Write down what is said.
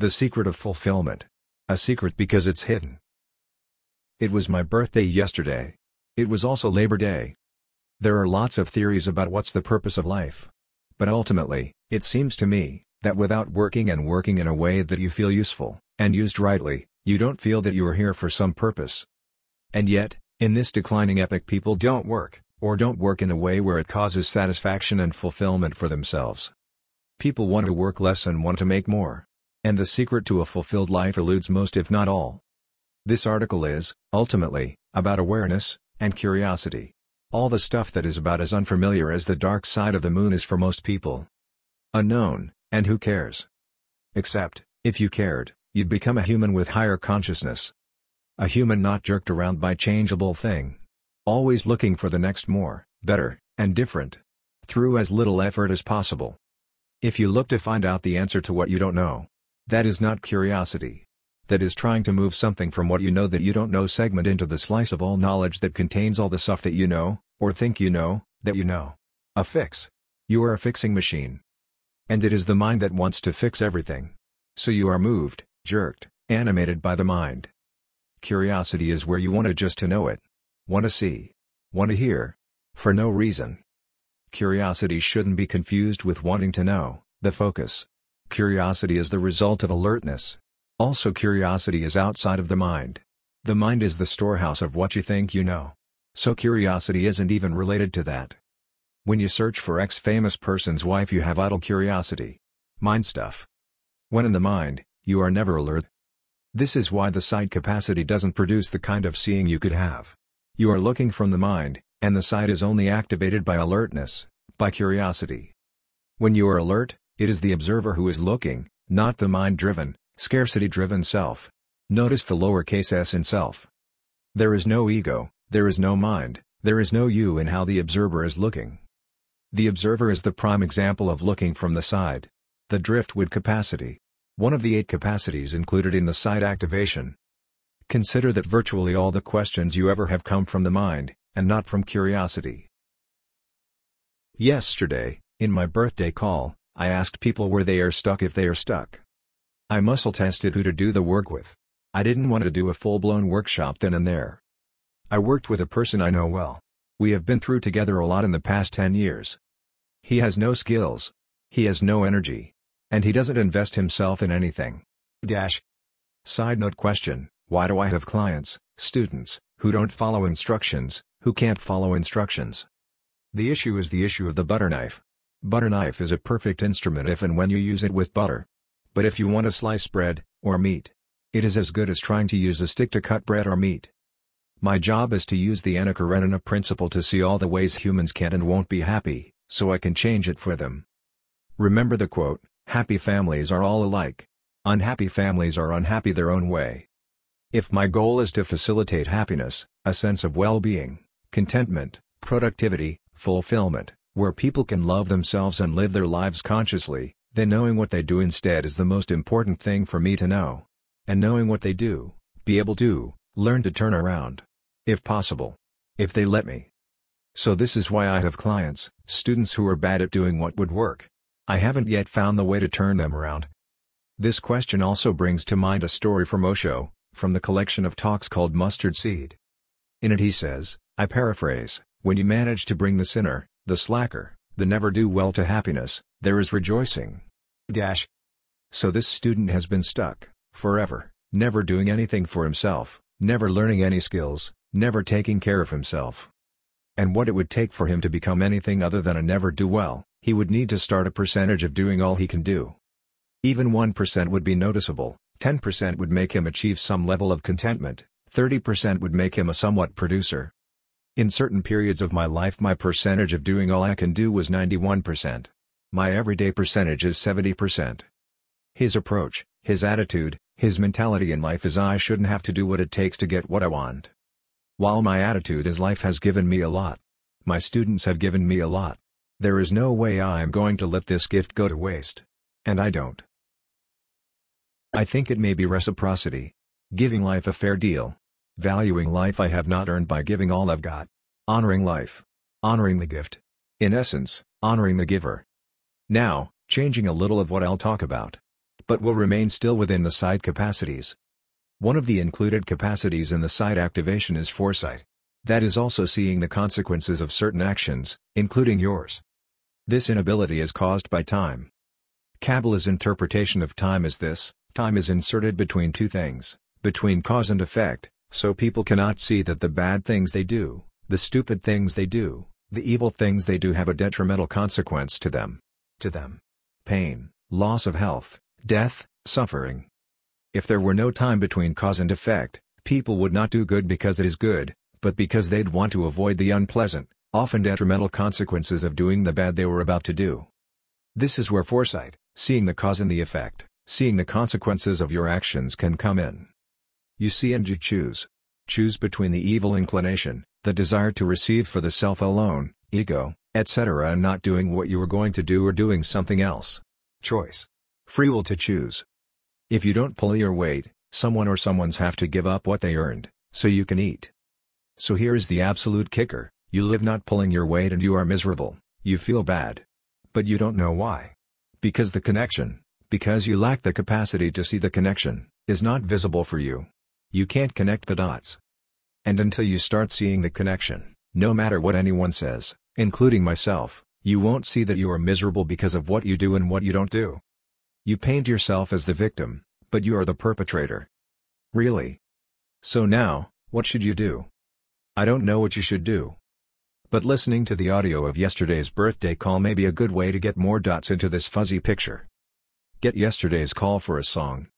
The secret of fulfillment. A secret because it's hidden. It was my birthday yesterday. It was also Labor Day. There are lots of theories about what's the purpose of life. But ultimately, it seems to me, that without working in a way that you feel useful, and used rightly, you don't feel that you are here for some purpose. And yet, in this declining epoch, people don't work in a way where it causes satisfaction and fulfillment for themselves. People want to work less and want to make more. And the secret to a fulfilled life eludes most if not all. This article is, ultimately, about awareness and curiosity. All the stuff that is about as unfamiliar as the dark side of the moon is for most people. Unknown, and who cares? Except, if you cared, you'd become a human with higher consciousness. A human not jerked around by changeable thing. Always looking for the next more, better, and different. Through as little effort as possible. If you look to find out the answer to what you don't know, that is not curiosity. That is trying to move something from what you know that you don't know segment into the slice of all knowledge that contains all the stuff that you know, or think you know, that you know. A fix. You are a fixing machine. And it is the mind that wants to fix everything. So you are moved, jerked, animated by the mind. Curiosity is where you want just to know it. Want to see. Want to hear. For no reason. Curiosity shouldn't be confused with wanting to know, the focus. Curiosity is the result of alertness. Also, curiosity is outside of the mind. The mind is the storehouse of what you think you know. So curiosity isn't even related to that. When you search for X famous person's wife, you have idle curiosity. Mind stuff. When in the mind, you are never alert. This is why the sight capacity doesn't produce the kind of seeing you could have. You are looking from the mind, and the sight is only activated by alertness, by curiosity. When you are alert, it is the observer who is looking, not the mind-driven, scarcity-driven self. Notice the lowercase s in self. There is no ego, there is no mind, there is no you in how the observer is looking. The observer is the prime example of looking from the side. The driftwood capacity. One of the 8 capacities included in the sight activation. Consider that virtually all the questions you ever have come from the mind, and not from curiosity. Yesterday, in my birthday call, I asked people where they are stuck if they are stuck. I muscle tested who to do the work with. I didn't want to do a full-blown workshop then and there. I worked with a person I know well. We have been through together a lot in the past 10 years. He has no skills. He has no energy. And he doesn't invest himself in anything. Side note question, why do I have clients, students, who don't follow instructions, who can't follow instructions? The issue is the issue of the butter knife. Butter knife is a perfect instrument if and when you use it with butter. But if you want to slice bread, or meat, it is as good as trying to use a stick to cut bread or meat. My job is to use the Anna Karenina principle to see all the ways humans can't and won't be happy, so I can change it for them. Remember the quote, happy families are all alike. Unhappy families are unhappy their own way. If my goal is to facilitate happiness, a sense of well-being, contentment, productivity, fulfillment, where people can love themselves and live their lives consciously, then knowing what they do instead is the most important thing for me to know. And knowing what they do, be able to, learn to turn around. If possible. If they let me. So this is why I have clients, students who are bad at doing what would work. I haven't yet found the way to turn them around. This question also brings to mind a story from Osho, from the collection of talks called Mustard Seed. In it he says, I paraphrase, when you manage to bring the sinner, the slacker, the never-do-well to happiness, there is rejoicing. So this student has been stuck, forever, never doing anything for himself, never learning any skills, never taking care of himself. And what it would take for him to become anything other than a never-do-well, he would need to start a percentage of doing all he can do. Even 1% would be noticeable, 10% would make him achieve some level of contentment, 30% would make him a somewhat producer. In certain periods of my life my percentage of doing all I can do was 91%. My everyday percentage is 70%. His approach, his attitude, his mentality in life is I shouldn't have to do what it takes to get what I want. While my attitude is life has given me a lot. My students have given me a lot. There is no way I am going to let this gift go to waste. And I don't. I think it may be reciprocity. Giving life a fair deal. Valuing life I have not earned by giving all I've got. Honoring life. Honoring the gift. In essence, honoring the giver. Now, changing a little of what I'll talk about. but will remain still within the side capacities. One of the included capacities in the side activation is foresight. That is also seeing the consequences of certain actions, including yours. This inability is caused by time. Kabbalah's interpretation of time is this: time is inserted between two things, between cause and effect, so people cannot see that the bad things they do, the stupid things they do, the evil things they do have a detrimental consequence to them. Pain, loss of health, death, suffering. If there were no time between cause and effect, people would not do good because it is good, but because they'd want to avoid the unpleasant, often detrimental consequences of doing the bad they were about to do. This is where foresight, seeing the cause and the effect, seeing the consequences of your actions can come in. You see and you choose. Choose between the evil inclination, the desire to receive for the self alone, ego, etc., and not doing what you were going to do or doing something else. Choice. Free will to choose. If you don't pull your weight, someone or someone's have to give up what they earned, so you can eat. So here is the absolute kicker: you live not pulling your weight and you are miserable, you feel bad. But you don't know why. Because the connection, because you lack the capacity to see the connection, is not visible for you. You can't connect the dots. And until you start seeing the connection, no matter what anyone says, including myself, you won't see that you are miserable because of what you do and what you don't do. You paint yourself as the victim, but you are the perpetrator. Really? So now, what should you do? I don't know what you should do. But listening to the audio of yesterday's birthday call may be a good way to get more dots into this fuzzy picture. Get yesterday's call for a song,